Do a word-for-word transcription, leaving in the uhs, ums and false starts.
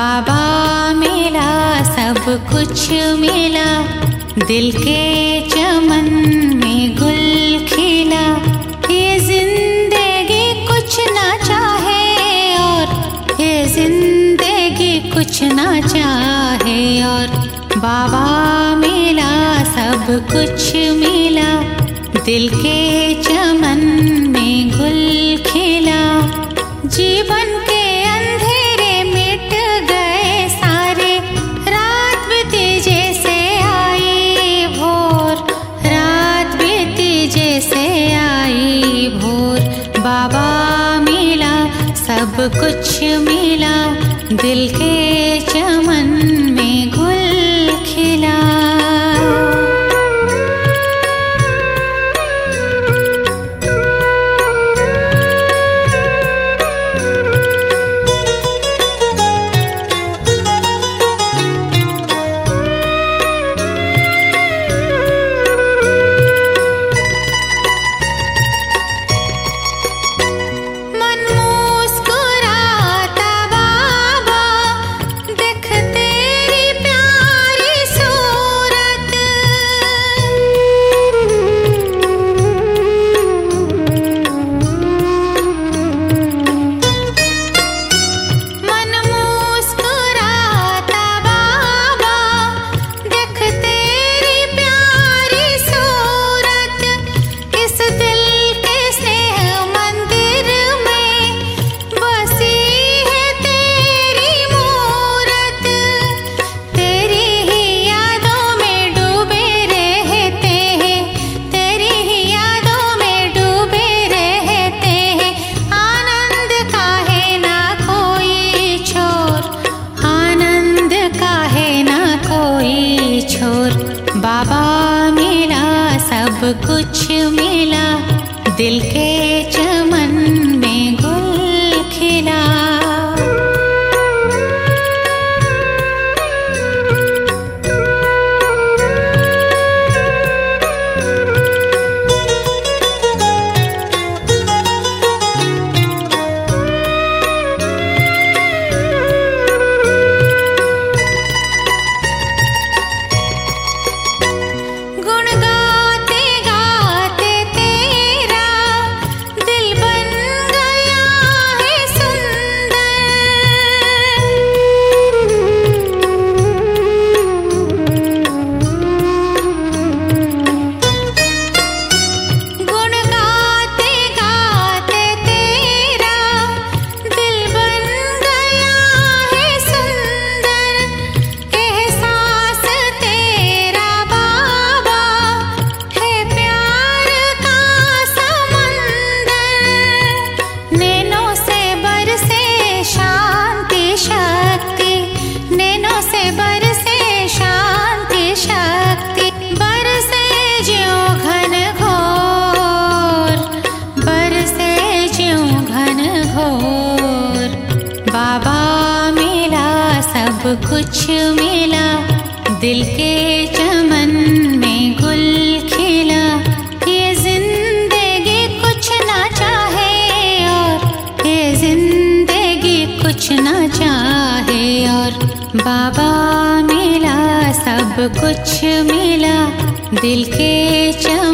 बाबा मिला सब कुछ मिला, दिल के चमन में गुल खिला। ये जिंदगी कुछ ना चाहे और ये जिंदगी कुछ ना चाहे और बाबा मिला सब कुछ मिला, दिल के चमन में गुल खिला। जीवन के अंधेरे मिट गए सारे, रात बीती जैसे आई भोर, रात बीती जैसे आई भोर। बाबा मिला सब कुछ मिला, दिल के चमन में गुल खिला। बाबा मिला सब कुछ मिला, दिल के चमन में गुल खिला। बाबा मिला सब कुछ मिला, दिल के चमन में गुल खिला। ये जिंदगी कुछ ना चाहे और ये जिंदगी कुछ ना चाहे और बाबा मिला सब कुछ मिला, दिल के चमन